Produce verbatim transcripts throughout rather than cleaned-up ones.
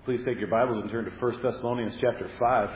Please take your Bibles and turn to First Thessalonians chapter five.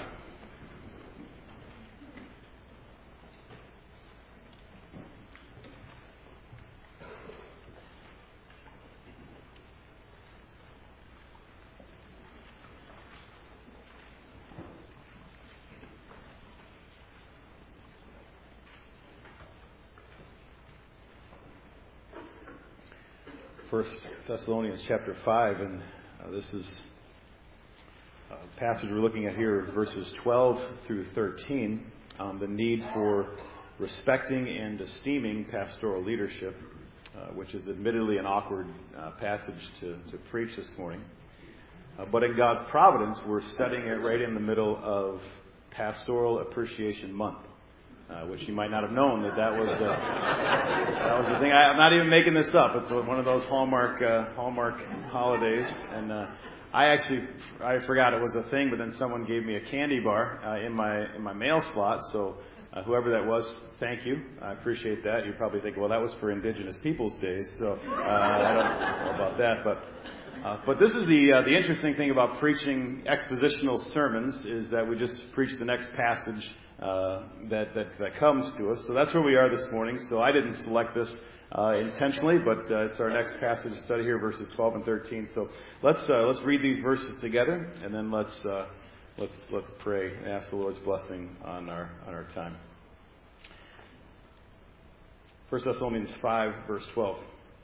First Thessalonians chapter five, and uh, this is a passage we're looking at here, verses twelve through thirteen, on the need for respecting and esteeming pastoral leadership, uh, which is admittedly an awkward uh, passage to, to preach this morning. Uh, but in God's providence, we're studying it right in the middle of Pastoral Appreciation Month. Uh, which you might not have known that that was the, that was the thing. I, I'm not even making this up. It's one of those Hallmark uh, Hallmark holidays, and uh, I actually I forgot it was a thing. But then someone gave me a candy bar uh, in my in my mail slot. So uh, whoever that was, thank you. I appreciate that. You probably think, well, that was for Indigenous Peoples Days. So uh, I don't know about that, but. Uh, but this is the uh, the interesting thing about preaching expositional sermons is that we just preach the next passage uh, that, that that comes to us. So that's where we are this morning. So I didn't select this uh, intentionally, but uh, it's our next passage to study here, verses twelve and thirteen. So let's uh, let's read these verses together, and then let's uh, let's let's pray and ask the Lord's blessing on our on our time. First Thessalonians five, verse twelve.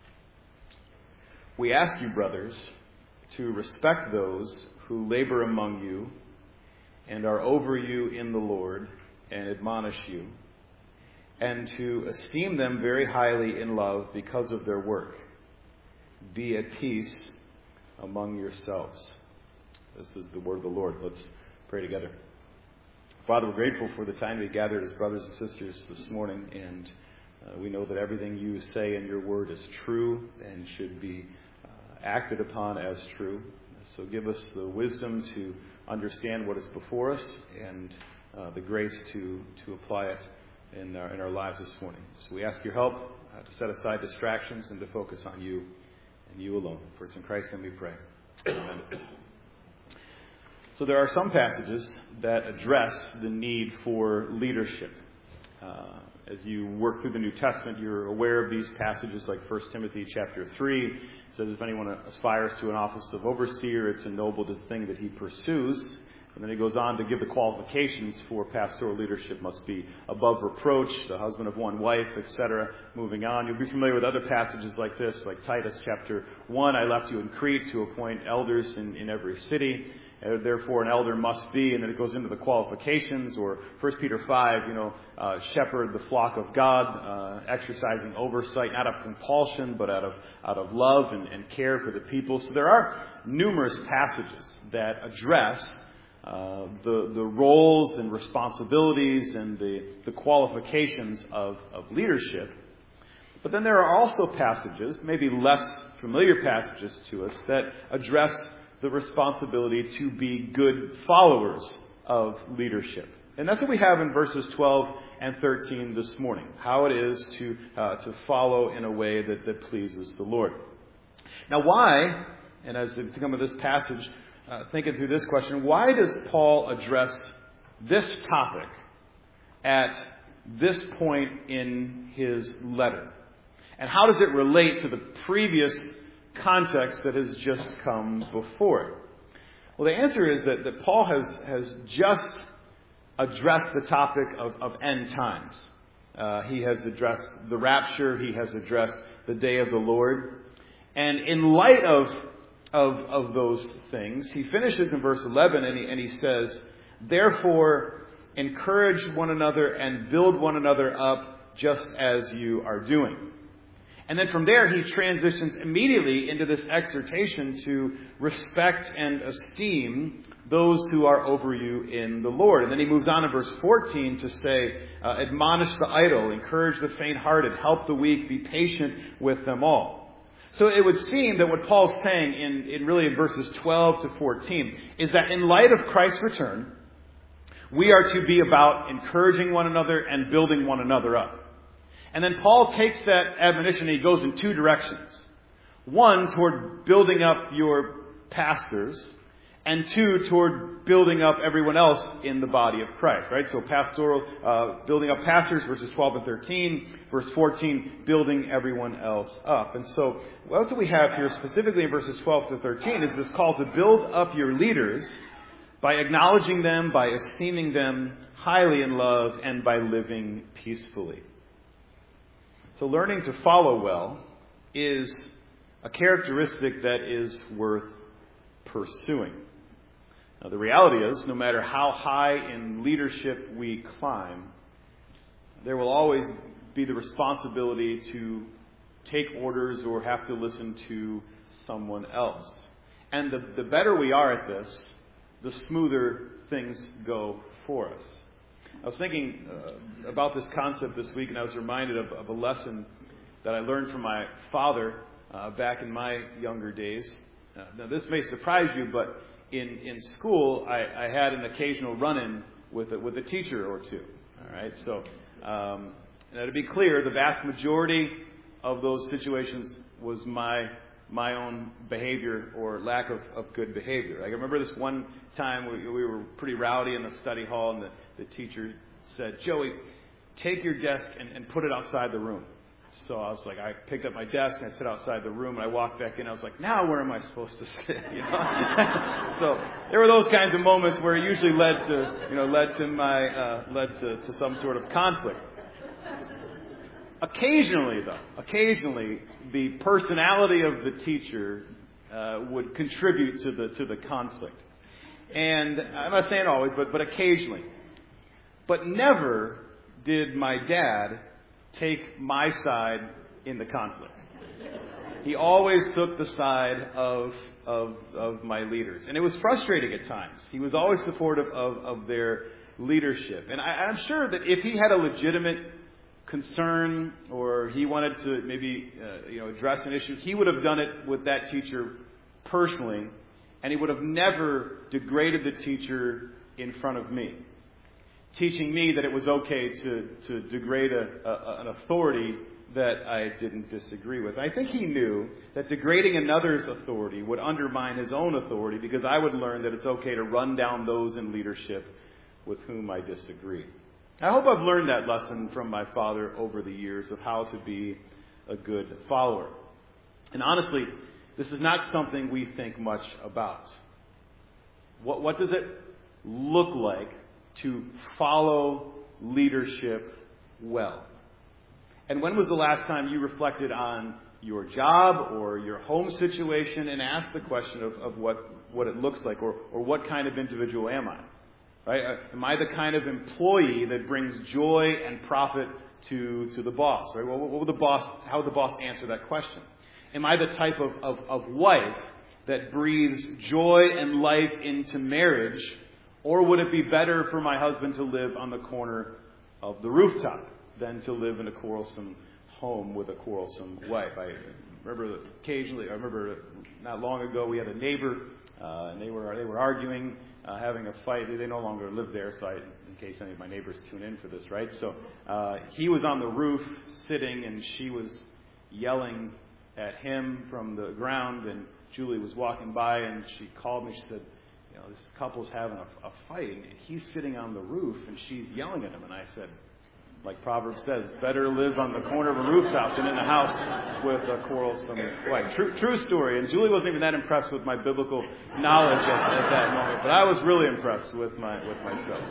We ask you, brothers, to respect those who labor among you and are over you in the Lord and admonish you, and to esteem them very highly in love because of their work. Be at peace among yourselves. This is the word of the Lord. Let's pray together. Father, we're grateful for the time we gathered as brothers and sisters this morning, and uh, we know that everything you say in your word is true and should be acted upon as true. So give us the wisdom to understand what is before us and uh, the grace to, to apply it in our, in our lives this morning. So we ask your help uh, to set aside distractions and to focus on you and you alone. For it's in Christ's name we pray. Amen. So there are some passages that address the need for leadership. Uh, as you work through the New Testament, you're aware of these passages like First Timothy chapter three. It says, if anyone aspires to an office of overseer, it's a noble thing that he pursues. And then he goes on to give the qualifications for pastoral leadership must be above reproach, the husband of one wife, et cetera. Moving on, you'll be familiar with other passages like this, like Titus chapter one, I left you in Crete to appoint elders in, in every city. Uh, therefore, an elder must be, and then it goes into the qualifications, or First Peter five, you know, uh, shepherd the flock of God, uh, exercising oversight, not out of compulsion, but out of out of love and, and care for the people. So there are numerous passages that address uh, the the roles and responsibilities and the, the qualifications of, of leadership. But then there are also passages, maybe less familiar passages to us, that address the responsibility to be good followers of leadership. And that's what we have in verses twelve and thirteen this morning. How it is to uh, to follow in a way that, that pleases the Lord. Now why, and as we come to this passage, uh, thinking through this question, why does Paul address this topic at this point in his letter? And how does it relate to the previous context that has just come before it? Well, the answer is that, that Paul has, has just addressed the topic of, of end times. Uh, he has addressed the rapture. He has addressed the day of the Lord. And in light of, of, of those things, he finishes in verse eleven and he, and he says, therefore, encourage one another and build one another up just as you are doing. And then from there, he transitions immediately into this exhortation to respect and esteem those who are over you in the Lord. And then he moves on in verse fourteen to say, uh, admonish the idle, encourage the faint-hearted, help the weak, be patient with them all. So it would seem that what Paul's saying in, in really in verses twelve to fourteen is that in light of Christ's return, we are to be about encouraging one another and building one another up. And then Paul takes that admonition and he goes in two directions. One, toward building up your pastors, and two, toward building up everyone else in the body of Christ, right? So pastoral, uh, building up pastors, verses twelve and thirteen. Verse fourteen, building everyone else up. And so what do we have here specifically in verses twelve to thirteen is this call to build up your leaders by acknowledging them, by esteeming them highly in love, and by living peacefully. So learning to follow well is a characteristic that is worth pursuing. Now, the reality is, no matter how high in leadership we climb, there will always be the responsibility to take orders or have to listen to someone else. And the, the better we are at this, the smoother things go for us. I was thinking uh, about this concept this week, and I was reminded of, of a lesson that I learned from my father uh, back in my younger days. Uh, now, this may surprise you, but in, in school, I, I had an occasional run-in with a, with a teacher or two. All right, so um, now to be clear, the vast majority of those situations was my my own behavior or lack of, of good behavior. Like I remember this one time we, we were pretty rowdy in the study hall, and the, the teacher said, "Joey, take your desk and, and put it outside the room." So I was like, I picked up my desk and I sat outside the room, and I walked back in. I was like, now where am I supposed to sit? You know. So there were those kinds of moments where it usually led to, you know, led to my uh, led to, to some sort of conflict. Occasionally, though, occasionally the personality of the teacher uh, would contribute to the to the conflict, and I'm not saying always, but but occasionally. But never did my dad take my side in the conflict. He always took the side of of of my leaders, and it was frustrating at times. He was always supportive of of their leadership, and I, I'm sure that if he had a legitimate concern or he wanted to maybe uh, you know address an issue, he would have done it with that teacher personally, and he would have never degraded the teacher in front of me, teaching me that it was okay to to degrade a, a, an authority that I didn't disagree with. I think he knew that degrading another's authority would undermine his own authority, because I would learn that it's okay to run down those in leadership with whom I disagree. I hope I've learned that lesson from my father over the years of how to be a good follower. And honestly, this is not something we think much about. What, what does it look like to follow leadership well? And when was the last time you reflected on your job or your home situation and asked the question of, of what, what it looks like, or, or what kind of individual am I? Right? Am I the kind of employee that brings joy and profit to, to the boss? Right? What, what would the boss, how would the boss answer that question? Am I the type of, of, of wife that breathes joy and life into marriage? Or would it be better for my husband to live on the corner of the rooftop than to live in a quarrelsome home with a quarrelsome wife? I remember occasionally, I remember not long ago we had a neighbor, uh, and they were they were arguing, uh, having a fight. They no longer live there, so I, in case any of my neighbors tune in for this, right? So uh, he was on the roof sitting, and she was yelling at him from the ground, and Julie was walking by, and she called me. She said, you know, this couple's having a, a fight, and he's sitting on the roof, and she's yelling at him. And I said, like Proverbs says, it's better to live on the corner of a rooftop than in a house with a quarrelsome wife. True, true story. And Julie wasn't even that impressed with my biblical knowledge at, at that moment, but I was really impressed with my with myself.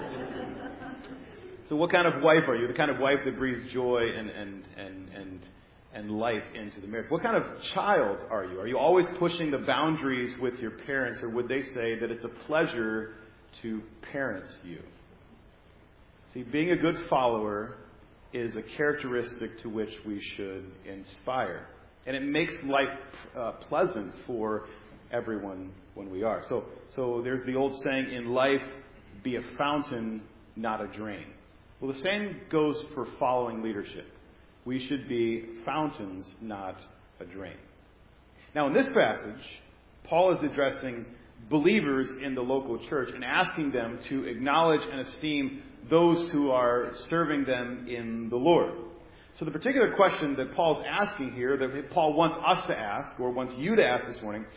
So, what kind of wife are you? The kind of wife that breathes joy and and and and and life into the marriage. What kind of child are you? Are you always pushing the boundaries with your parents, or would they say that it's a pleasure to parent you? See, being a good follower is a characteristic to which we should inspire. And it makes life uh, pleasant for everyone when we are. So, so there's the old saying, in life, be a fountain, not a drain. Well, the same goes for following leadership. We should be fountains, not a drain. Now, in this passage, Paul is addressing believers in the local church and asking them to acknowledge and esteem those who are serving them in the Lord. So the particular question that Paul's asking here, that Paul wants us to ask, or wants you to ask this morning,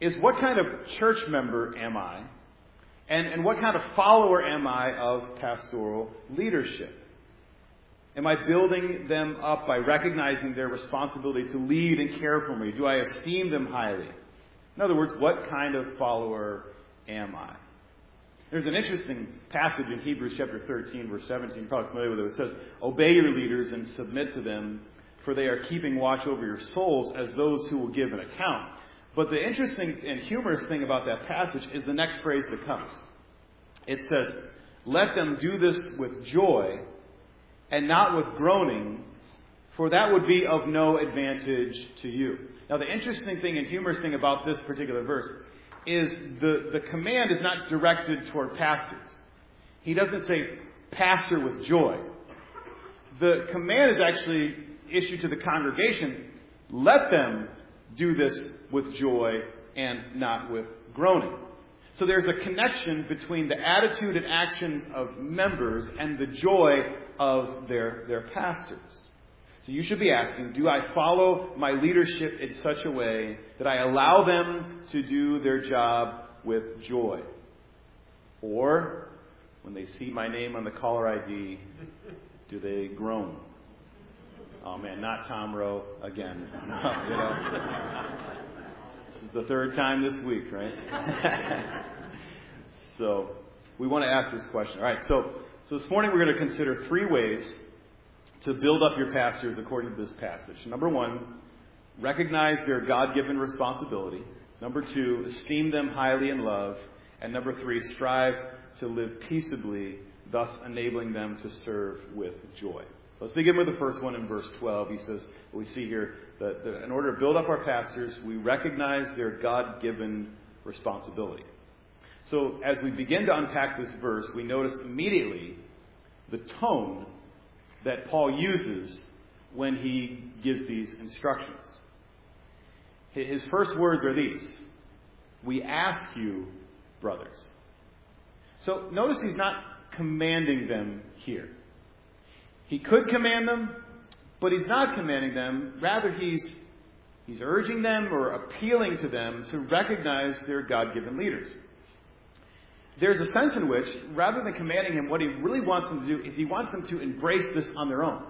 is what kind of church member am I? And, and what kind of follower am I of pastoral leadership? Am I building them up by recognizing their responsibility to lead and care for me? Do I esteem them highly? In other words, what kind of follower am I? There's an interesting passage in Hebrews chapter thirteen, verse seventeen. You're probably familiar with it. It says, "Obey your leaders and submit to them, for they are keeping watch over your souls as those who will give an account." But the interesting and humorous thing about that passage is the next phrase that comes. It says, "Let them do this with joy and not with groaning, for that would be of no advantage to you." Now, the interesting thing and humorous thing about this particular verse is the, the command is not directed toward pastors. He doesn't say, "Pastor with joy." The command is actually issued to the congregation, "Let them do this with joy and not with groaning." So there's a connection between the attitude and actions of members and the joy of their, their pastors. So you should be asking, do I follow my leadership in such a way that I allow them to do their job with joy? Or, when they see my name on the caller I D, do they groan? Oh man, not Tom Rowe again. No, you know. This is the third time this week, right? So, we want to ask this question. All right, so, so this morning we're going to consider three ways to build up your pastors according to this passage. Number one, recognize their God-given responsibility. Number two, esteem them highly in love. And number three, strive to live peaceably, thus enabling them to serve with joy. So let's begin with the first one in verse twelve. He says, we see here that in order to build up our pastors, we recognize their God-given responsibility. So as we begin to unpack this verse, we notice immediately the tone that Paul uses when he gives these instructions. His first words are these: "We ask you, brothers." So notice he's not commanding them here. He could command them, but he's not commanding them. Rather, he's, he's urging them or appealing to them to recognize their God-given leaders. There's a sense in which, rather than commanding him, what he really wants them to do is he wants them to embrace this on their own,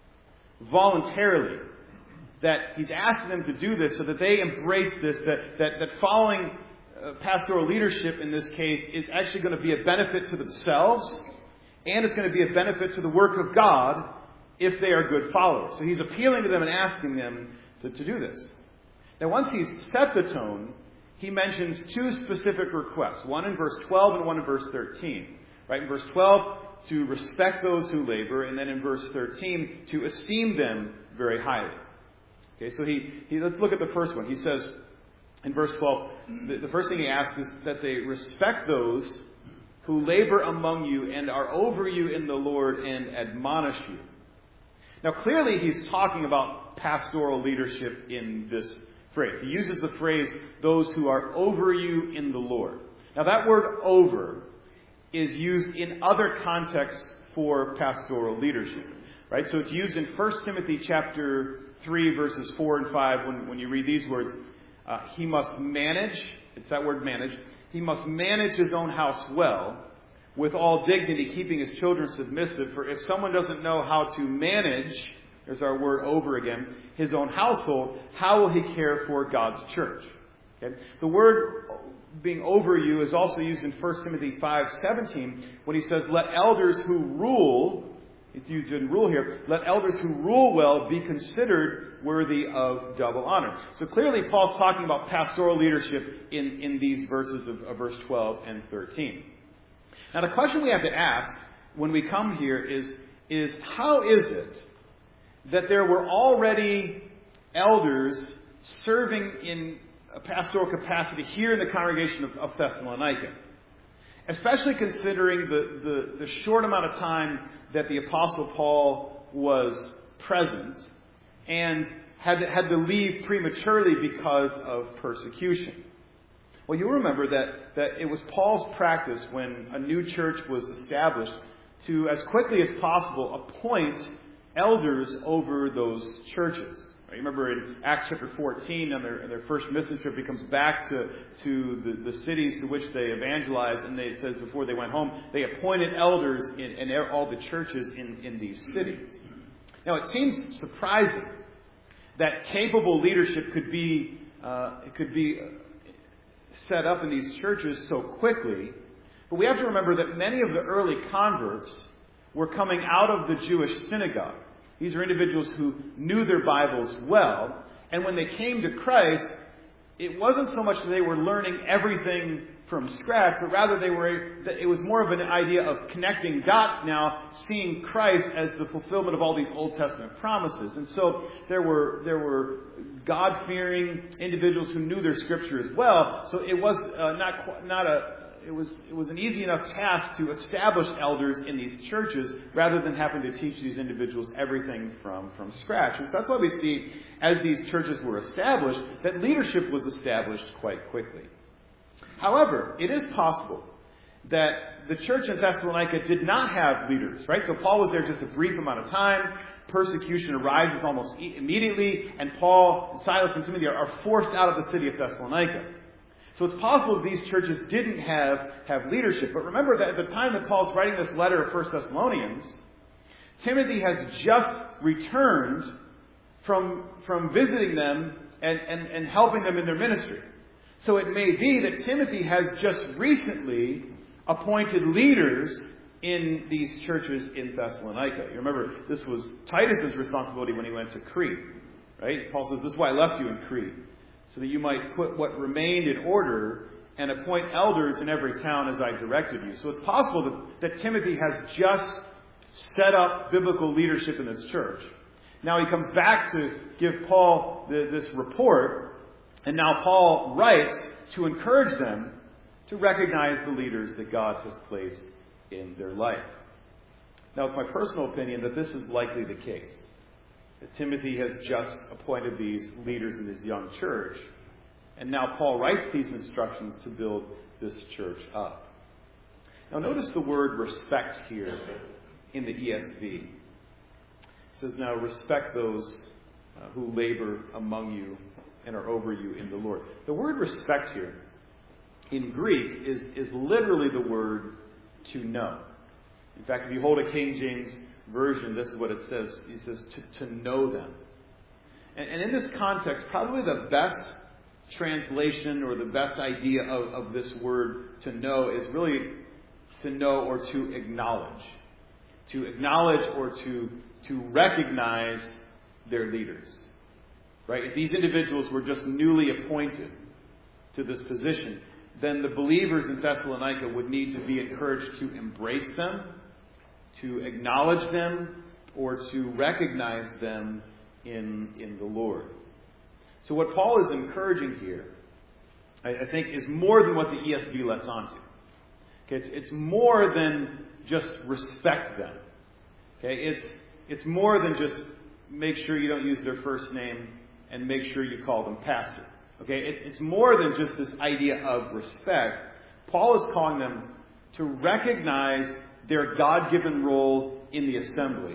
voluntarily. That he's asking them to do this so that they embrace this, that, that, that following uh, pastoral leadership in this case is actually going to be a benefit to themselves, and it's going to be a benefit to the work of God if they are good followers. So he's appealing to them and asking them to, to do this. Now, once he's set the tone, he mentions two specific requests, one in verse twelve and one in verse thirteen. Right? In verse twelve, to respect those who labor, and then in verse thirteen, to esteem them very highly. Okay, so he, he let's look at the first one. He says in verse twelve, the, the first thing he asks is that they respect those who labor among you and are over you in the Lord and admonish you. Now, clearly he's talking about pastoral leadership in this phrase. He uses the phrase, "those who are over you in the Lord." Now, that word "over" is used in other contexts for pastoral leadership. Right? So it's used in First Timothy chapter three, verses four and five, when, when you read these words. Uh, he must manage, it's that word manage, he must manage his own house well, with all dignity, keeping his children submissive. For if someone doesn't know how to manage, there's our word "over" again, his own household, how will he care for God's church? Okay? The word being "over you" is also used in First Timothy five seventeen, when he says, "Let elders who rule," it's used in rule here, "let elders who rule well be considered worthy of double honor." So clearly Paul's talking about pastoral leadership in, in these verses of, of verse twelve and thirteen. Now the question we have to ask when we come here is, is how is it that there were already elders serving in a pastoral capacity here in the congregation of, of Thessalonica? Especially considering the, the, the short amount of time that the Apostle Paul was present and had to, had to leave prematurely because of persecution. Well, you'll remember that, that it was Paul's practice when a new church was established to, as quickly as possible, appoint elders over those churches. You remember in Acts chapter fourteen, on their, their first mission trip, he comes back to, to the, the cities to which they evangelized, and they, it says before they went home, they appointed elders in, in all the churches in, in these cities. Now, it seems surprising that capable leadership could be uh, it could be set up in these churches so quickly, but we have to remember that many of the early converts were coming out of the Jewish synagogue. These are individuals who knew their Bibles well, and when they came to Christ, it wasn't so much that they were learning everything from scratch, but rather they were, it was more of an idea of connecting dots now, seeing Christ as the fulfillment of all these Old Testament promises. And so there were there were God-fearing individuals who knew their Scripture as well. So it was uh, not not a it was it was an easy enough task to establish elders in these churches rather than having to teach these individuals everything from from scratch. And so that's why we see, as these churches were established, that leadership was established quite quickly. However, it is possible that the church in Thessalonica did not have leaders, right? So Paul was there just a brief amount of time. Persecution arises almost immediately, and Paul, and Silas, and Timothy are forced out of the city of Thessalonica. So it's possible that these churches didn't have, have leadership. But remember that at the time that Paul's writing this letter of First Thessalonians, Timothy has just returned from, from visiting them and, and, and helping them in their ministry. So it may be that Timothy has just recently appointed leaders in these churches in Thessalonica. You remember, this was Titus's responsibility when he went to Crete, right? Paul says, "This is why I left you in Crete, so that you might put what remained in order and appoint elders in every town as I directed you." So it's possible that, that Timothy has just set up biblical leadership in this church. Now he comes back to give Paul the, this report. And now Paul writes to encourage them to recognize the leaders that God has placed in their life. Now, it's my personal opinion that this is likely the case. That Timothy has just appointed these leaders in his young church. And now Paul writes these instructions to build this church up. Now, notice the word respect here in the E S V. It says, "Now respect those uh, who labor among you and are over you in the Lord." The word respect here in Greek is, is literally the word to know. In fact, if you hold a King James version, this is what it says. It says to, to know them. And, and in this context, probably the best translation or the best idea of, of this word to know is really to know or to acknowledge. To acknowledge or to, to recognize their leaders. Right? If these individuals were just newly appointed to this position, then the believers in Thessalonica would need to be encouraged to embrace them, to acknowledge them, or to recognize them in, in the Lord. So what Paul is encouraging here, I, I think, is more than what the E S V lets onto. Okay, it's, it's more than just respect them. Okay, it's it's more than just make sure you don't use their first name and make sure you call them pastor. Okay, it's, it's more than just this idea of respect. Paul is calling them to recognize their God-given role in the assembly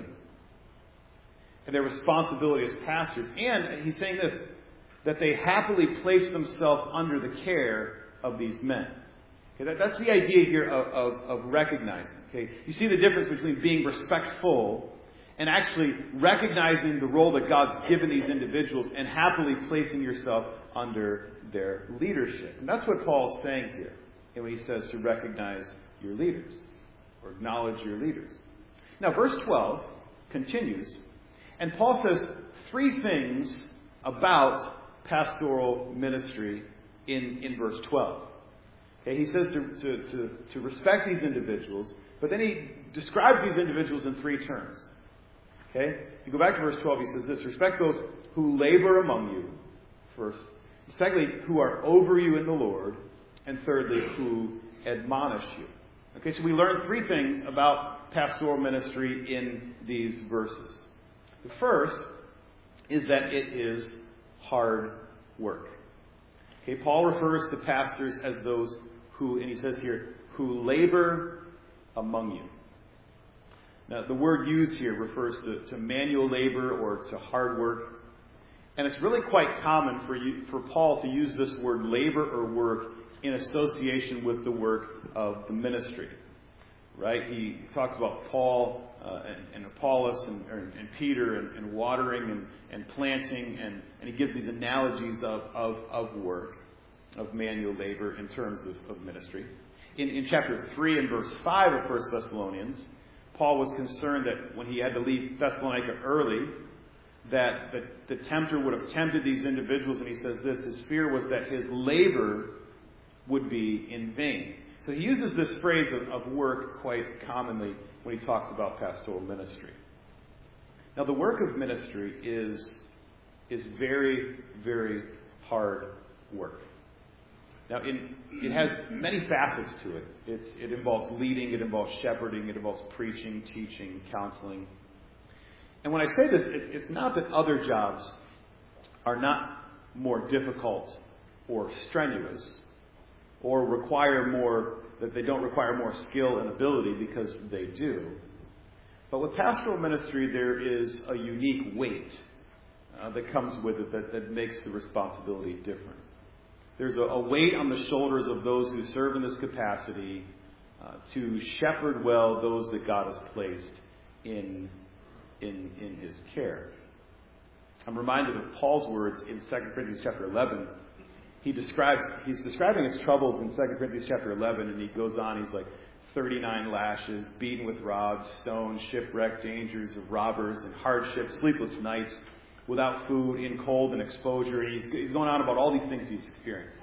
and their responsibility as pastors. And he's saying this, that they happily place themselves under the care of these men. Okay, that, that's the idea here of, of, of recognizing. Okay, you see the difference between being respectful and actually recognizing the role that God's given these individuals and happily placing yourself under their leadership. And that's what Paul's saying here when he says to recognize your leaders or acknowledge your leaders. Now, verse twelve continues, and Paul says three things about pastoral ministry in, in verse twelve. Okay, he says to, to, to, to respect these individuals, but then he describes these individuals in three terms. Okay? You go back to verse twelve, he says this: respect those who labor among you, first. Secondly, who are over you in the Lord. And thirdly, who admonish you. Okay, so we learn three things about pastoral ministry in these verses. The first is that it is hard work. Okay, Paul refers to pastors as those who, and he says here, who labor among you. Now, the word used here refers to, to manual labor or to hard work. And it's really quite common for you, for Paul to use this word labor or work in association with the work of the ministry. Right? He talks about Paul uh, and, and Apollos and, or, and Peter and, and watering and, and planting, and, and he gives these analogies of, of, of work, of manual labor in terms of, of ministry. In, in chapter three and verse five of First Thessalonians, Paul was concerned that when he had to leave Thessalonica early, that the, the tempter would have tempted these individuals, and he says this, his fear was that his labor would be in vain. So he uses this phrase of, of work quite commonly when he talks about pastoral ministry. Now, the work of ministry is, is very, very hard work. Now, in, it has many facets to it. It's, it involves leading, it involves shepherding, it involves preaching, teaching, counseling. And when I say this, it, it's not that other jobs are not more difficult or strenuous, or require more, that they don't require more skill and ability, because they do. But with pastoral ministry, there is a unique weight uh, that comes with it that, that makes the responsibility different. There's a, a weight on the shoulders of those who serve in this capacity uh, to shepherd well those that God has placed in, in, in His care. I'm reminded of Paul's words in Second Corinthians chapter eleven. He describes, he's describing his troubles in Second Corinthians chapter eleven, and he goes on, he's like, thirty-nine lashes, beaten with rods, stones, shipwreck, dangers of robbers, and hardships, sleepless nights, without food, in cold and exposure. And he's, he's going on about all these things he's experienced.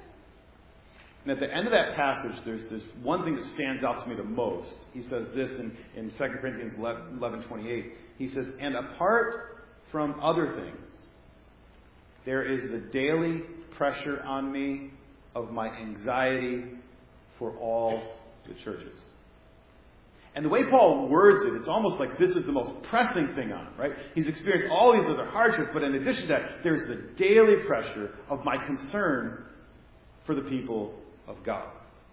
And at the end of that passage, there's this one thing that stands out to me the most. He says this in, in Second Corinthians eleven twenty-eight. He says, and apart from other things, there is the daily pressure on me of my anxiety for all the churches. And the way Paul words it, it's almost like this is the most pressing thing on him, right? He's experienced all these other hardships, but in addition to that, there's the daily pressure of my concern for the people of God.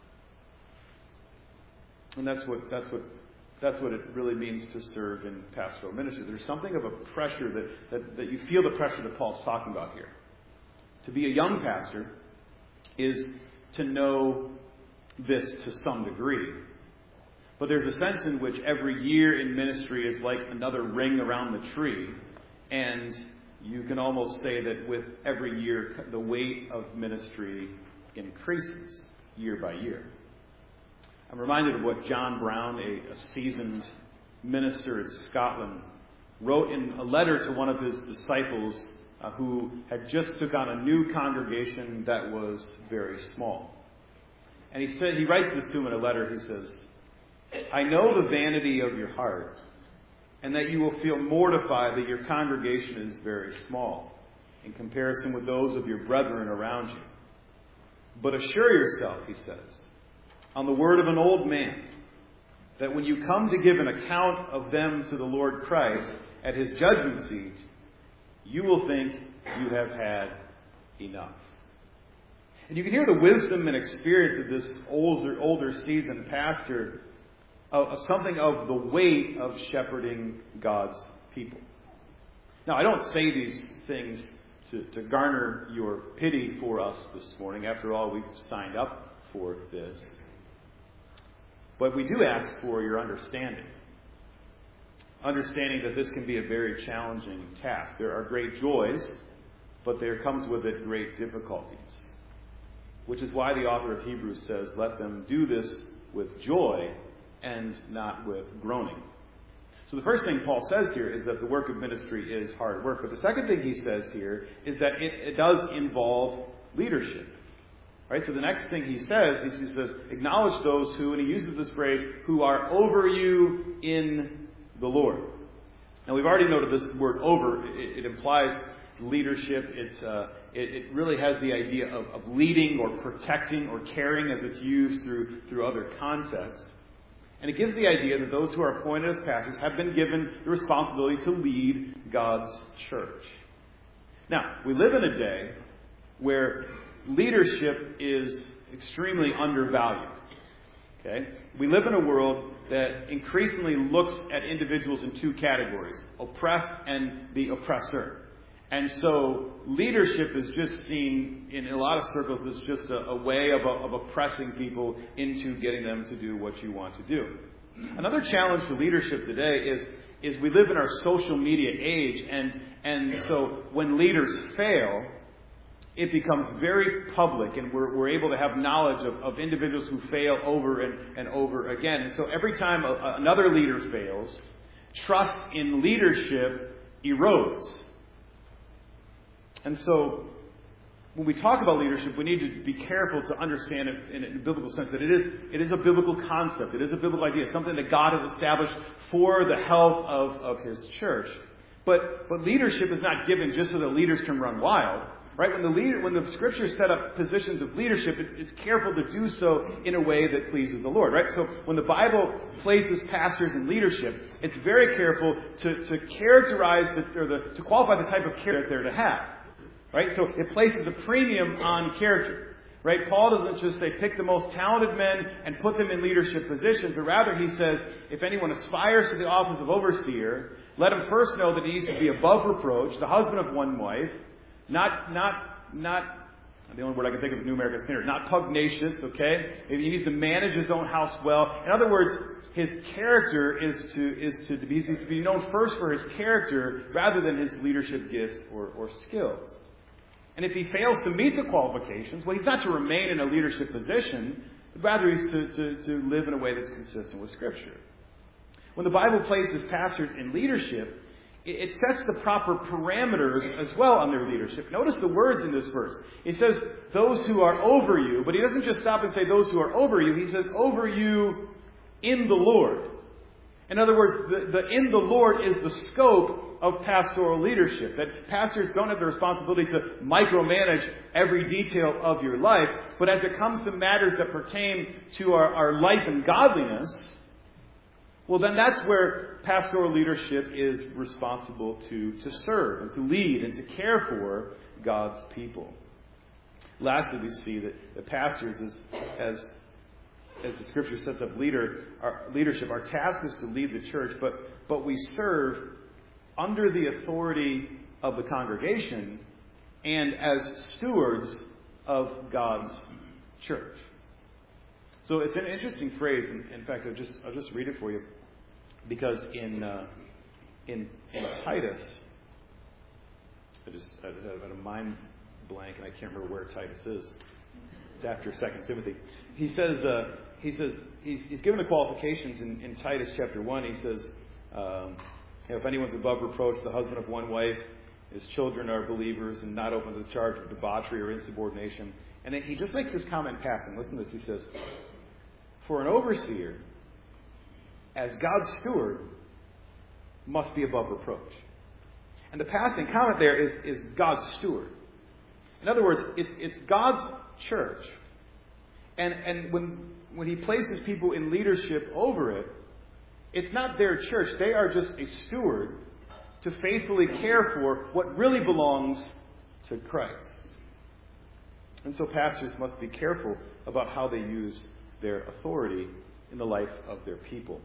And that's what that's what that's what it really means to serve in pastoral ministry. There's something of a pressure that, that, that you feel the pressure that Paul's talking about here. To be a young pastor is to know this to some degree. But there's a sense in which every year in ministry is like another ring around the tree. And you can almost say that with every year, the weight of ministry increases year by year. I'm reminded of what John Brown, a, a seasoned minister in Scotland, wrote in a letter to one of his disciples uh, who had just took on a new congregation that was very small. And he said, he writes this to him in a letter. He says, I know the vanity of your heart, and that you will feel mortified that your congregation is very small in comparison with those of your brethren around you. But assure yourself, he says, on the word of an old man, that when you come to give an account of them to the Lord Christ at His judgment seat, you will think you have had enough. And you can hear the wisdom and experience of this older, older seasoned pastor, of something of the weight of shepherding God's people. Now, I don't say these things to, to garner your pity for us this morning. After all, we've signed up for this. But we do ask for your understanding. Understanding that this can be a very challenging task. There are great joys, but there comes with it great difficulties. Which is why the author of Hebrews says, let them do this with joy and not with groaning. So the first thing Paul says here is that the work of ministry is hard work. But the second thing he says here is that it, it does involve leadership. Right? So the next thing he says, he says, acknowledge those who, and he uses this phrase, who are over you in the Lord. Now we've already noted this word over. It, it implies leadership. It's, uh, it, it really has the idea of, of leading or protecting or caring as it's used through, through other contexts. And it gives the idea that those who are appointed as pastors have been given the responsibility to lead God's church. Now, we live in a day where leadership is extremely undervalued. Okay? We live in a world that increasingly looks at individuals in two categories, oppressed and the oppressor. And so leadership is just seen in a lot of circles as just a, a way of, of oppressing people into getting them to do what you want to do. Another challenge for leadership today is is we live in our social media age, and and so when leaders fail, it becomes very public, and we're, we're able to have knowledge of, of individuals who fail over and, and over again. And so every time a, a, another leader fails, trust in leadership erodes. And so when we talk about leadership, we need to be careful to understand it in a biblical sense, that it is it is a biblical concept. It is a biblical idea, something that God has established for the health of, of His church. But but leadership is not given just so that leaders can run wild. Right? When the leader, when the Scriptures set up positions of leadership, it's, it's careful to do so in a way that pleases the Lord. Right? So when the Bible places pastors in leadership, it's very careful to, to characterize the, or the, to qualify the type of character that they're to have. Right? So it places a premium on character. Right? Paul doesn't just say pick the most talented men and put them in leadership positions, but rather he says if anyone aspires to the office of overseer, let him first know that he needs to be above reproach, the husband of one wife. Not, not, not, the only word I can think of is New American Standard. Not pugnacious, okay? He needs to manage his own house well. In other words, his character is to, is to, he needs to be known first for his character rather than his leadership gifts or, or skills. And if he fails to meet the qualifications, well, he's not to remain in a leadership position, but rather he's to, to, to live in a way that's consistent with Scripture. When the Bible places pastors in leadership, it sets the proper parameters as well on their leadership. Notice the words in this verse. He says, those who are over you, but he doesn't just stop and say those who are over you. He says, over you in the Lord. In other words, the, the in the Lord is the scope of pastoral leadership. That pastors don't have the responsibility to micromanage every detail of your life, but as it comes to matters that pertain to our, our life and godliness, well, then that's where pastoral leadership is responsible to, to serve and to lead and to care for God's people. Lastly, we see that the pastors, is, as, as the Scripture sets up leader, our leadership, our task is to lead the church, but, but we serve under the authority of the congregation and as stewards of God's church. So it's an interesting phrase. In, in fact, I'll just, I'll just read it for you. Because in uh, in, in Titus, I just I had a mind blank and I can't remember where Titus is. It's after Second Timothy. He says uh, he says he's, he's given the qualifications in, in Titus chapter one. He says, um, you know, if anyone's above reproach, the husband of one wife, his children are believers and not open to the charge of debauchery or insubordination. And then he just makes this comment passing. Listen to this. He says, for an overseer, as God's steward, must be above reproach. And the passing comment there is, is God's steward. In other words, it's, it's God's church. And, and when, when He places people in leadership over it, it's not their church. They are just a steward to faithfully care for what really belongs to Christ. And so pastors must be careful about how they use their authority in the life of their people.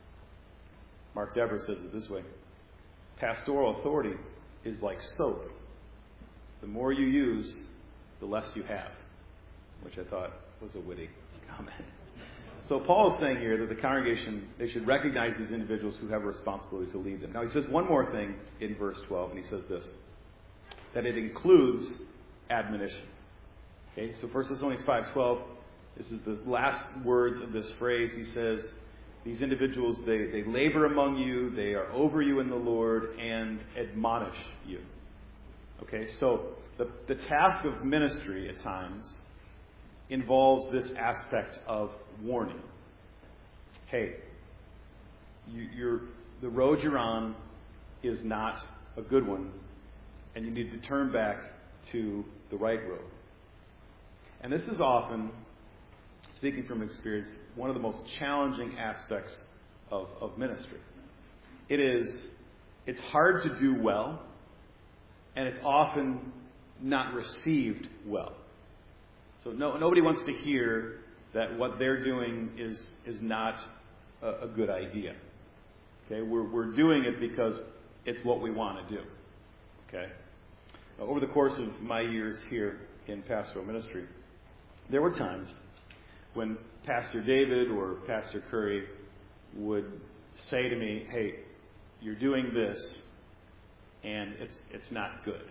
Mark Dever says it this way: pastoral authority is like soap. The more you use, the less you have. Which I thought was a witty comment. So Paul is saying here that the congregation, they should recognize these individuals who have a responsibility to lead them. Now he says one more thing in verse twelve, and he says this, that it includes admonition. Okay, so First Thessalonians five twelve, this is the last words of this phrase. He says, these individuals, they, they labor among you, they are over you in the Lord, and admonish you. Okay, so the, the task of ministry at times involves this aspect of warning. Hey, you, you're, the road you're on is not a good one, and you need to turn back to the right road. And this is often, speaking from experience, one of the most challenging aspects of, of ministry. It is, it's hard to do well, and it's often not received well. So no, nobody wants to hear that what they're doing is, is not a, a good idea. Okay, we're, we're doing it because it's what we want to do. Okay? over the course of my years here in pastoral ministry, there were times when Pastor David or Pastor Curry would say to me, hey, you're doing this, and it's it's not good.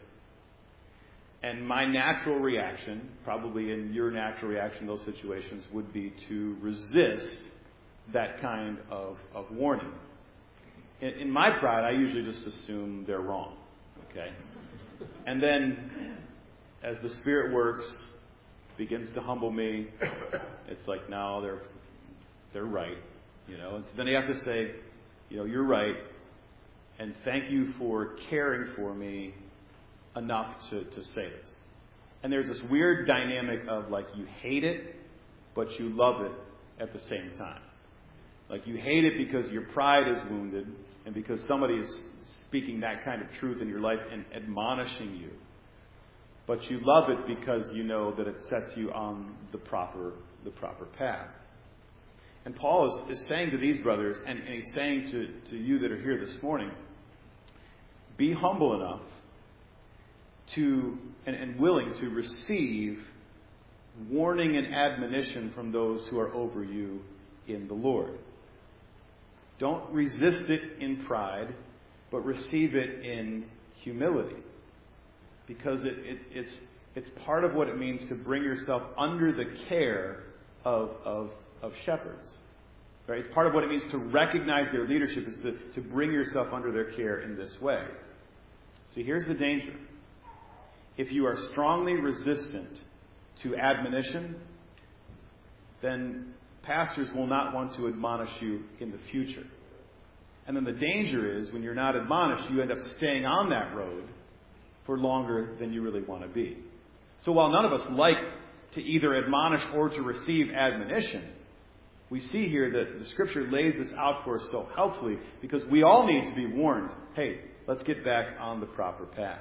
And my natural reaction, probably in your natural reaction in those situations, would be to resist that kind of, of warning. In, in my pride, I usually just assume they're wrong. Okay? And then, as the Spirit works, begins to humble me, it's like, no, they're they're right. You know, and so then you have to say, you know, you're right, and thank you for caring for me enough to, to say this. And there's this weird dynamic of like you hate it, but you love it at the same time. Like you hate it because your pride is wounded and because somebody is speaking that kind of truth in your life and admonishing you. But you love it because you know that it sets you on the proper the proper path. And Paul is, is saying to these brothers, and, and he's saying to, to you that are here this morning, be humble enough to and, and willing to receive warning and admonition from those who are over you in the Lord. Don't resist it in pride, but receive it in humility. Because it, it, it's it's part of what it means to bring yourself under the care of, of, of shepherds. Right? It's part of what it means to recognize their leadership is to, to bring yourself under their care in this way. See, here's the danger. If you are strongly resistant to admonition, then pastors will not want to admonish you in the future. And then the danger is when you're not admonished, you end up staying on that road for longer than you really want to be. So while none of us like to either admonish or to receive admonition, we see here that the Scripture lays this out for us so helpfully because we all need to be warned, hey, let's get back on the proper path.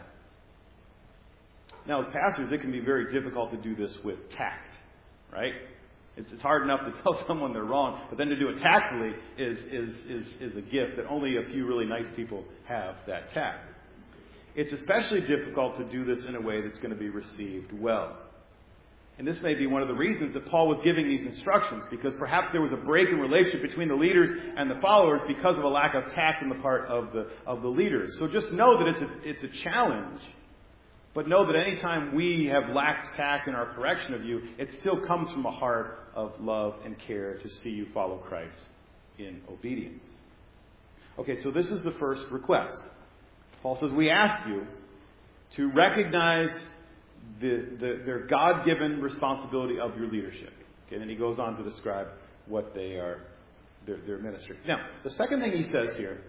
Now, as pastors, it can be very difficult to do this with tact, right? It's, it's hard enough to tell someone they're wrong, but then to do it tactfully is, is, is, is a gift that only a few really nice people have that tact. It's especially difficult to do this in a way that's going to be received well. And this may be one of the reasons that Paul was giving these instructions, because perhaps there was a break in relationship between the leaders and the followers because of a lack of tact on the part of the of the leaders. So just know that it's a, it's a challenge, but know that any time we have lacked tact in our correction of you, it still comes from a heart of love and care to see you follow Christ in obedience. Okay, so this is the first request. Paul says, we ask you to recognize the, the, their God-given responsibility of your leadership. Okay, and then he goes on to describe what they are, their, their ministry. Now, the second thing he says here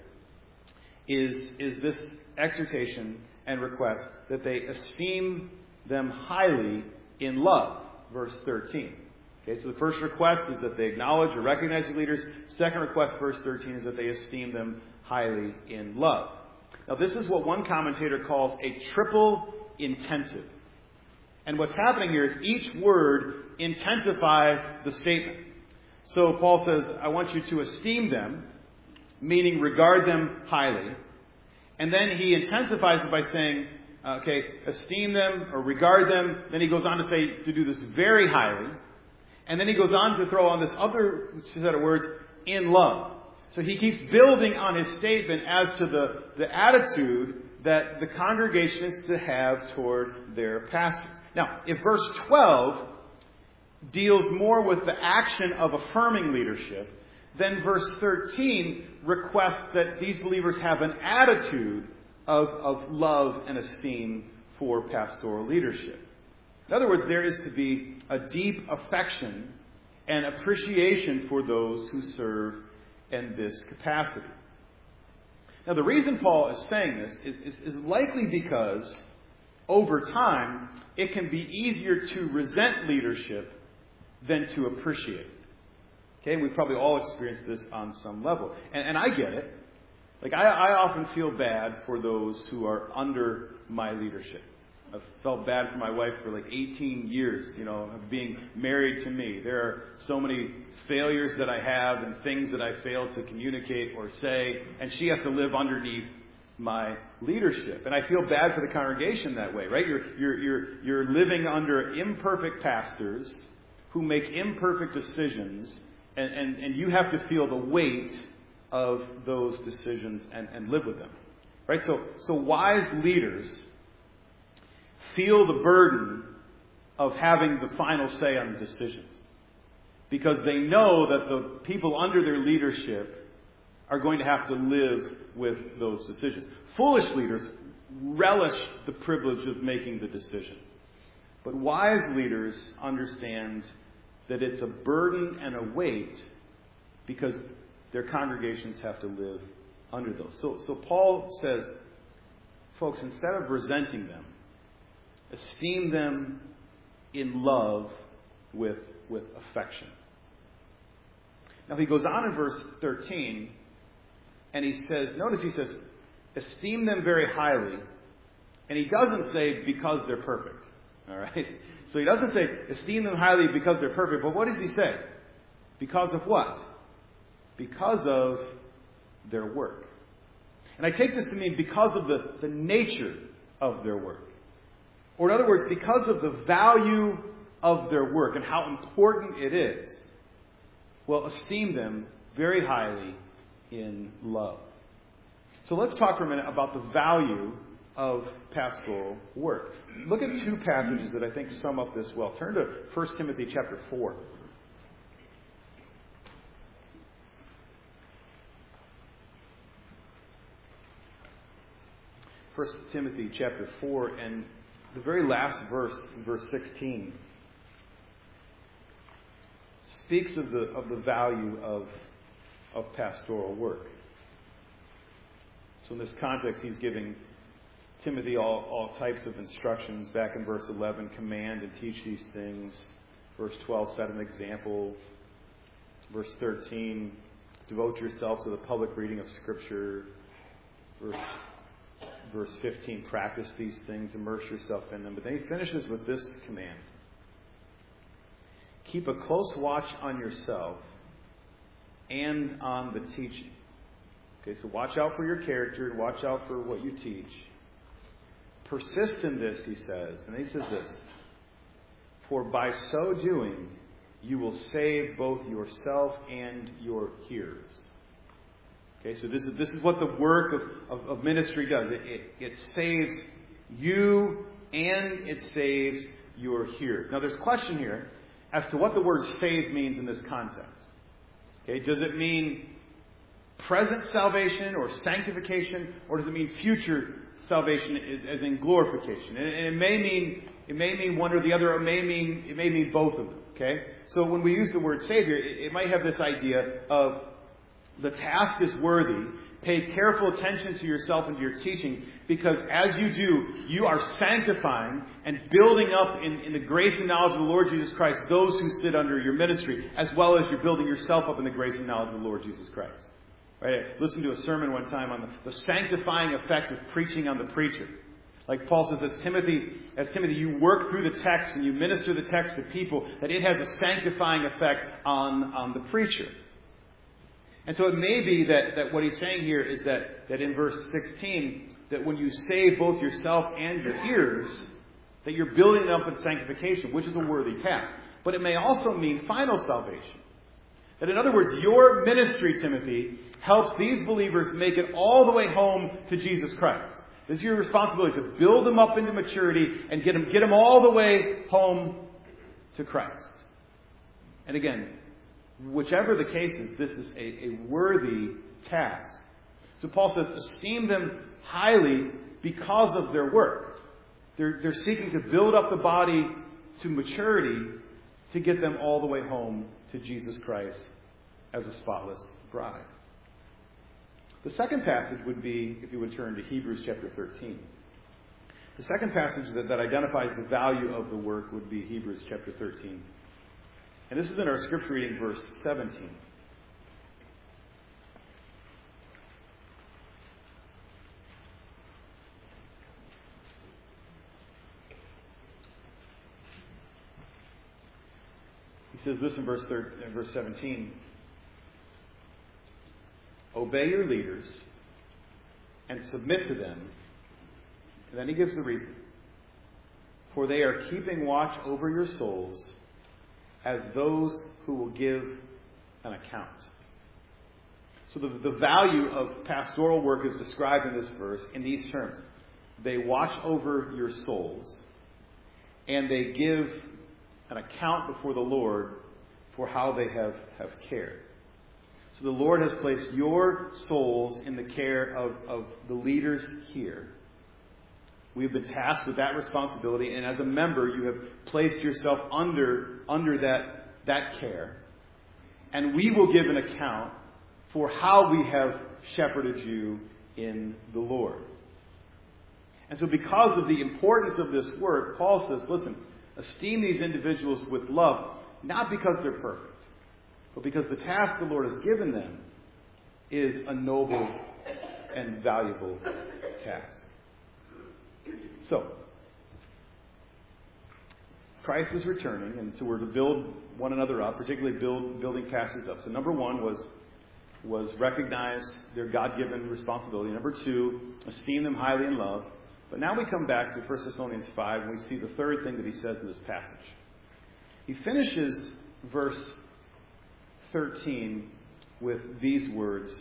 is, is this exhortation and request that they esteem them highly in love. Verse thirteen. Okay, so the first request is that they acknowledge or recognize the leaders. Second request, verse thirteen, is that they esteem them highly in love. Now, this is what one commentator calls a triple intensive. And what's happening here is each word intensifies the statement. So Paul says, I want you to esteem them, meaning regard them highly. And then he intensifies it by saying, okay, esteem them or regard them. Then he goes on to say to do this very highly. And then he goes on to throw on this other set of words, in love. So he keeps building on his statement as to the, the attitude that the congregation is to have toward their pastors. Now, if verse twelve deals more with the action of affirming leadership, then verse thirteen requests that these believers have an attitude of, of love and esteem for pastoral leadership. In other words, there is to be a deep affection and appreciation for those who serve in this capacity. Now, the reason Paul is saying this is, is, is likely because over time, it can be easier to resent leadership than to appreciate it. Okay, we've probably all experienced this on some level. And, and I get it. Like, I, I often feel bad for those who are under my leadership. I've felt bad for my wife for like eighteen years, you know, of being married to me. There are so many failures that I have and things that I fail to communicate or say, and she has to live underneath my leadership. And I feel bad for the congregation that way, right? You're, you're, you're, you're living under imperfect pastors who make imperfect decisions, and, and, and you have to feel the weight of those decisions and, and live with them. Right? So, so wise leaders feel the burden of having the final say on the decisions, because they know that the people under their leadership are going to have to live with those decisions. Foolish leaders relish the privilege of making the decision. But wise leaders understand that it's a burden and a weight because their congregations have to live under those. So, so Paul says, folks, instead of resenting them, esteem them in love with, with affection. Now he goes on in verse thirteen, and he says, notice he says, esteem them very highly. And he doesn't say because they're perfect. All right? So he doesn't say esteem them highly because they're perfect. But what does he say? Because of what? Because of their work. And I take this to mean because of the, the nature of their work. Or in other words, because of the value of their work and how important it is. Well, esteem them very highly in love. So let's talk for a minute about the value of pastoral work. Look at two passages that I think sum up this well. Turn to First Timothy chapter four. First Timothy chapter four, and the very last verse, verse sixteen, speaks of the of the value of of pastoral work. So in this context, he's giving Timothy all, all types of instructions. Back in verse eleven, command and teach these things. Verse twelve, set an example. Verse thirteen, devote yourself to the public reading of Scripture. Verse, verse fifteen, practice these things, immerse yourself in them. But then he finishes with this command. Keep a close watch on yourself and on the teaching. Okay, so watch out for your character and watch out for what you teach. Persist in this, he says. And he says this. For by so doing, you will save both yourself and your hearers. Okay, so this is this is what the work of, of, of ministry does. It, it, it saves you and it saves your hearers. Now there's a question here as to what the word save means in this context. Okay, does it mean present salvation or sanctification, or does it mean future salvation as in glorification? And it may mean it may mean one or the other, or it may mean it may mean both of them. Okay, so when we use the word Savior, it might have this idea of the task is worthy. Pay careful attention to yourself and to your teaching, because as you do, you are sanctifying and building up in, in the grace and knowledge of the Lord Jesus Christ those who sit under your ministry, as well as you're building yourself up in the grace and knowledge of the Lord Jesus Christ. Right? I listened to a sermon one time on the, the sanctifying effect of preaching on the preacher. Like Paul says, as Timothy, as Timothy, you work through the text and you minister the text to people, that it has a sanctifying effect on, on the preacher. And so it may be that, that what he's saying here is that, that in verse sixteen, that when you save both yourself and your hearers, that you're building up in sanctification, which is a worthy task. But it may also mean final salvation. That in other words, your ministry, Timothy, helps these believers make it all the way home to Jesus Christ. It's your responsibility to build them up into maturity and get them, get them all the way home to Christ. And again, whichever the case is, this is a, a worthy task. So Paul says, esteem them highly because of their work. They're, they're seeking to build up the body to maturity to get them all the way home to Jesus Christ as a spotless bride. The second passage would be, if you would turn to Hebrews chapter thirteen. The second passage that, that identifies the value of the work would be Hebrews chapter thirteen. And this is in our scripture reading, verse seventeen. He says this in verse, third, in verse seventeen. Obey your leaders and submit to them. And then he gives the reason. For they are keeping watch over your souls as those who will give an account. So the, the value of pastoral work is described in this verse in these terms. They watch over your souls, and they give an account before the Lord for how they have, have cared. So the Lord has placed your souls in the care of, of the leaders here. We've been tasked with that responsibility, and as a member, you have placed yourself under, under that, that care. And we will give an account for how we have shepherded you in the Lord. And so because of the importance of this work, Paul says, listen, esteem these individuals with love, not because they're perfect, but because the task the Lord has given them is a noble and valuable task. So, Christ is returning, and so we're to build one another up, particularly build, building pastors up. So number one was, was recognize their God-given responsibility. Number two, esteem them highly in love. But now we come back to First Thessalonians five, and we see the third thing that he says in this passage. He finishes verse thirteen with these words.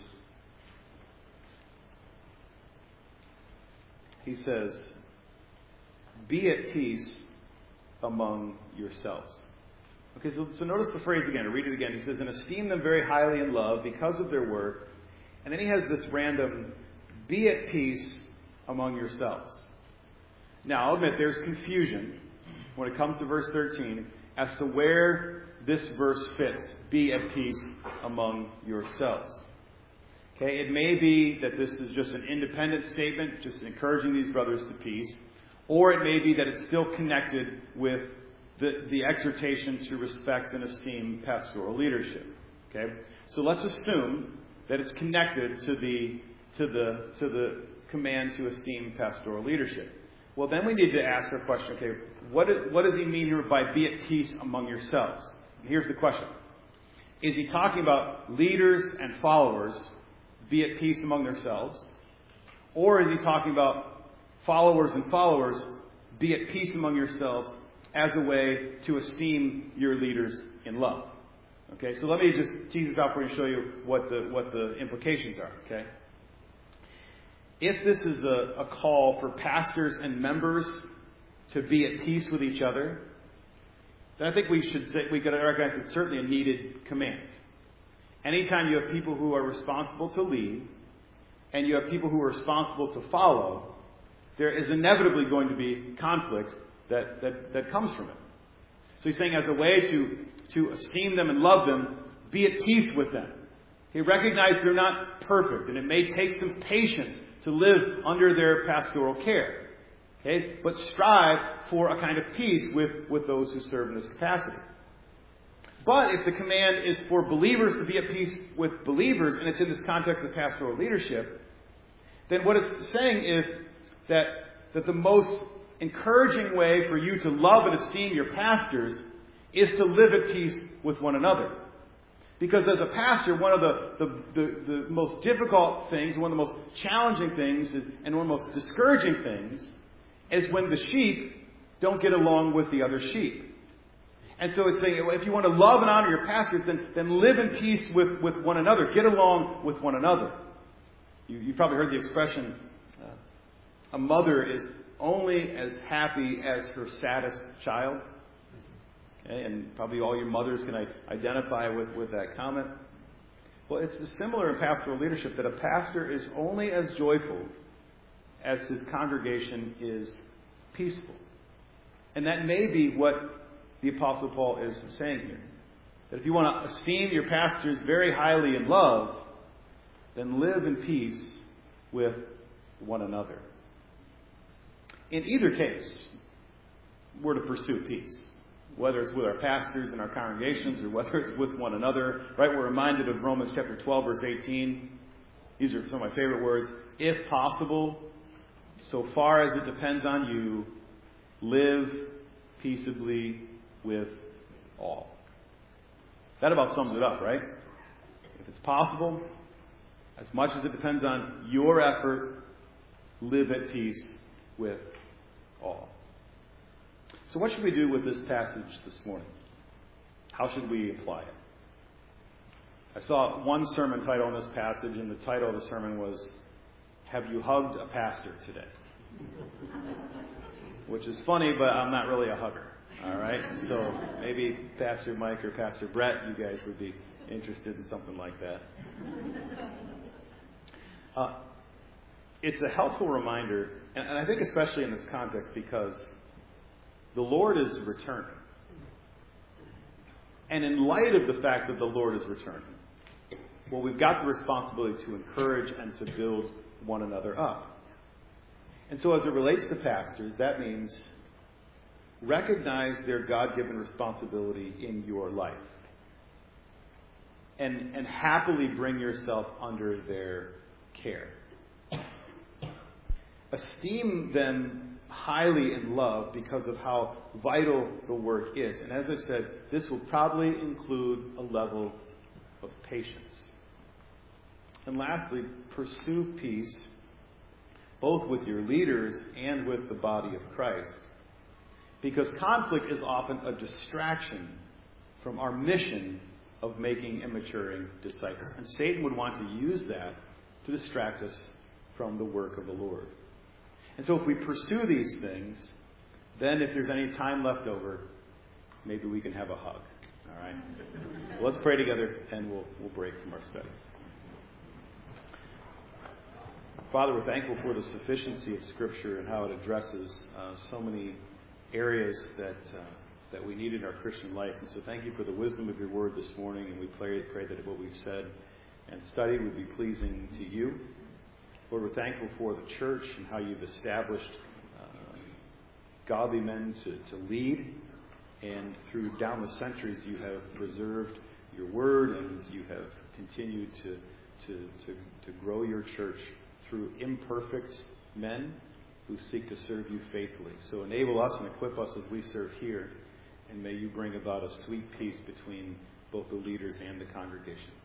He says, be at peace among yourselves. Okay, so, so notice the phrase again. I'll read it again. He says, and esteem them very highly in love because of their work. And then he has this random, be at peace among yourselves. Now, I'll admit there's confusion when it comes to verse thirteen as to where this verse fits. Be at peace among yourselves. Okay, it may be that this is just an independent statement, just encouraging these brothers to peace. Or it may be that it's still connected with the, the exhortation to respect and esteem pastoral leadership. Okay? So let's assume that it's connected to the to the to the command to esteem pastoral leadership. Well, then we need to ask our question, okay, what, is, what does he mean here by be at peace among yourselves? And here's the question. Is he talking about leaders and followers be at peace among themselves? Or is he talking about followers and followers be at peace among yourselves as a way to esteem your leaders in love? Okay, so let me just tease this out for you and show you what the what the implications are. Okay, if this is a, a call for pastors and members to be at peace with each other, then I think we should say we could recognize it's certainly a needed command. Anytime you have people who are responsible to lead, and you have people who are responsible to follow, there is inevitably going to be conflict that, that, that comes from it. So he's saying as a way to, to esteem them and love them, be at peace with them. He recognizes they're not perfect, and it may take some patience to live under their pastoral care. Okay? But strive for a kind of peace with, with those who serve in this capacity. But if the command is for believers to be at peace with believers, and it's in this context of pastoral leadership, then what it's saying is that, that the most encouraging way for you to love and esteem your pastors is to live at peace with one another. Because as a pastor, one of the, the, the, the most difficult things, one of the most challenging things, is, and one of the most discouraging things, is when the sheep don't get along with the other sheep. And so it's saying, if you want to love and honor your pastors, then, then live in peace with, with one another. Get along with one another. You, you've probably heard the expression, uh, a mother is only as happy as her saddest child. Okay? And probably all your mothers can identify with, with that comment. Well, it's similar in pastoral leadership, that a pastor is only as joyful as his congregation is peaceful. And that may be what the Apostle Paul is saying here. That if you want to esteem your pastors very highly in love, then live in peace with one another. In either case, we're to pursue peace. Whether it's with our pastors and our congregations, or whether it's with one another. Right? We're reminded of Romans chapter twelve, verse eighteen. These are some of my favorite words. If possible, so far as it depends on you, live peaceably with all. That about sums it up, right? If it's possible, as much as it depends on your effort, live at peace with all. So what should we do with this passage this morning? How should we apply it? I saw one sermon title on this passage, and the title of the sermon was, "Have you hugged a pastor today?" Which is funny, but I'm not really a hugger. All right? So maybe Pastor Mike or Pastor Brett, you guys would be interested in something like that. Uh, it's a helpful reminder, and, and I think especially in this context, because the Lord is returning. And in light of the fact that the Lord is returning, well, we've got the responsibility to encourage and to build one another up. And so as it relates to pastors, that means recognize their God-given responsibility in your life. And, and happily bring yourself under their care. Esteem them highly in love because of how vital the work is. And as I said, this will probably include a level of patience. And lastly, pursue peace both with your leaders and with the body of Christ. Because conflict is often a distraction from our mission of making and maturing disciples. And Satan would want to use that to distract us from the work of the Lord. And so if we pursue these things, then if there's any time left over, maybe we can have a hug. All right? Well, let's pray together, and we'll, we'll break from our study. Father, we're thankful for the sufficiency of Scripture and how it addresses uh, so many areas that uh, that we need in our Christian life. And so thank you for the wisdom of your word this morning, and we pray, pray that what we've said and studied would be pleasing to you. Lord, we're thankful for the church and how you've established uh, godly men to, to lead, and through down the centuries you have preserved your word, and you have continued to to to, to grow your church through imperfect men who seek to serve you faithfully. So enable us and equip us as we serve here, and may you bring about a sweet peace between both the leaders and the congregation.